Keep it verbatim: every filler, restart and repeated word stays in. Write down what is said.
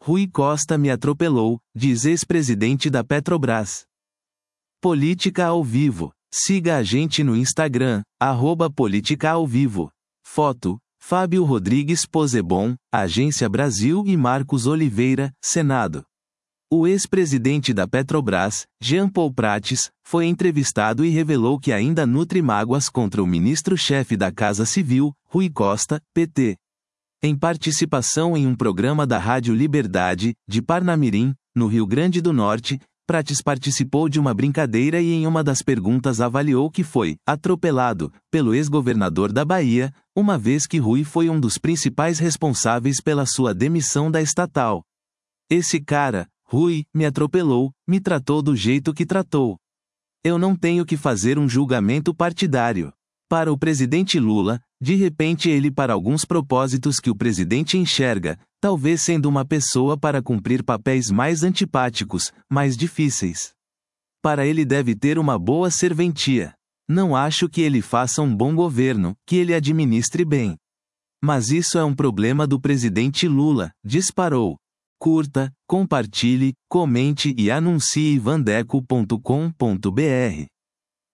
Rui Costa me atropelou, diz ex-presidente da Petrobras. Política ao vivo. Siga a gente no Instagram, arroba Política ao Vivo. Foto, Fábio Rodrigues Posebon, Agência Brasil e Marcos Oliveira, Senado. O ex-presidente da Petrobras, Jean Paul Prates, foi entrevistado e revelou que ainda nutre mágoas contra o ministro-chefe da Casa Civil, Rui Costa, P T. Em participação em um programa da Rádio Liberdade, de Parnamirim, no Rio Grande do Norte, Prates participou de uma brincadeira e em uma das perguntas avaliou que foi atropelado pelo ex-governador da Bahia, uma vez que Rui foi um dos principais responsáveis pela sua demissão da estatal. Esse cara, Rui, me atropelou, me tratou do jeito que tratou. Eu não tenho que fazer um julgamento partidário. Para o presidente Lula, de repente ele para alguns propósitos que o presidente enxerga, talvez sendo uma pessoa para cumprir papéis mais antipáticos, mais difíceis. Para ele deve ter uma boa serventia. Não acho que ele faça um bom governo, que ele administre bem. Mas isso é um problema do presidente Lula, disparou. Curta, compartilhe, comente e anuncie vandeco ponto com ponto br.